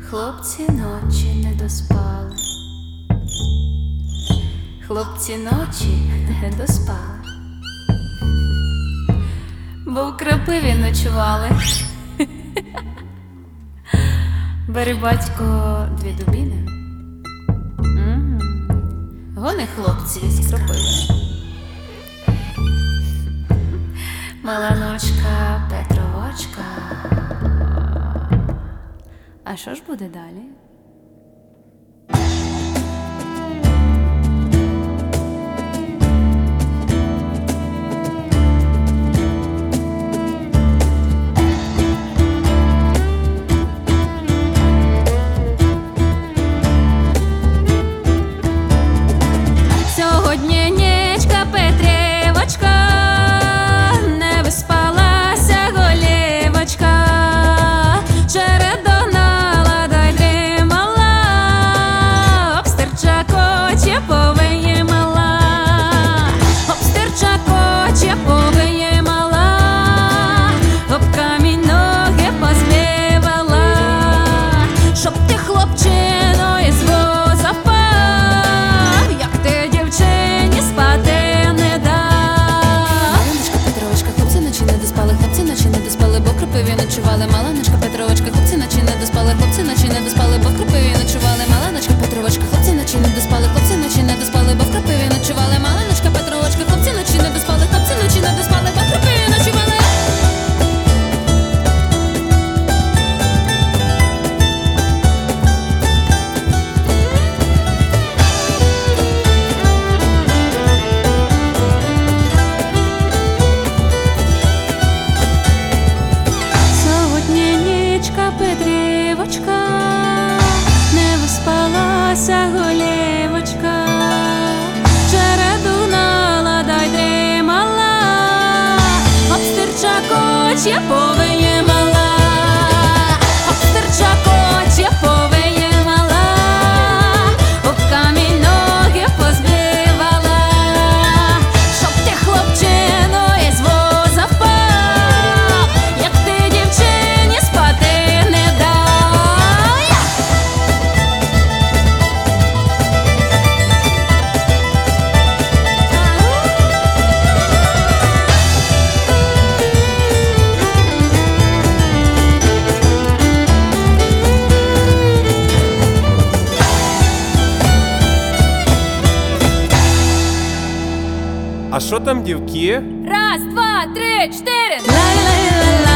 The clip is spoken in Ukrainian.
Хлопці ночі не доспали, хлопці ночі не доспали, бо в крапиві ночували. Бери, батько, дві дубіни, гони хлопці з кропиви. Мала ночка, Петровочка. А що ж буде далі? Сьогодні нічка, Петрівочка, не виспалася голівочка, чередонала дай дрімала, обстерча коче повиїмала, обстерча коче повиїмала, об камінь ноги позбивала, щоб ти, хлопчино, із воза впав, як ти дівчині спати не дав. Маланочка, Петровочка, хлопці ночі не доспали, хлопці ночі не доспали, бо в кропиві ночували. Маланочка, Петровочка, хлопці ночі не доспали, хлопці ночі не доспали, бо в кропиві ночували. Маланочка, Петровочка, хлопці ночі не доспали, хлопці ночі не доспали, бо в кропиві ночували. Маланочка, Петровочка, хлопці ночі не доспали, хлопці ночі не доспали, бо в кропиві ночували. Сьогодні нічка, Петрівочка, не виспалася голівочка, чередунала дай дрімала, обстерча коче повиїмала, обстерча коче повиїмала, об камінь ноги позбивала, щоб ти, хлопчино, із воза впав, як ти дівчині спати не дав. А що там, дівки? Раз, два, три, чотири. Ла-ла-ла-ла.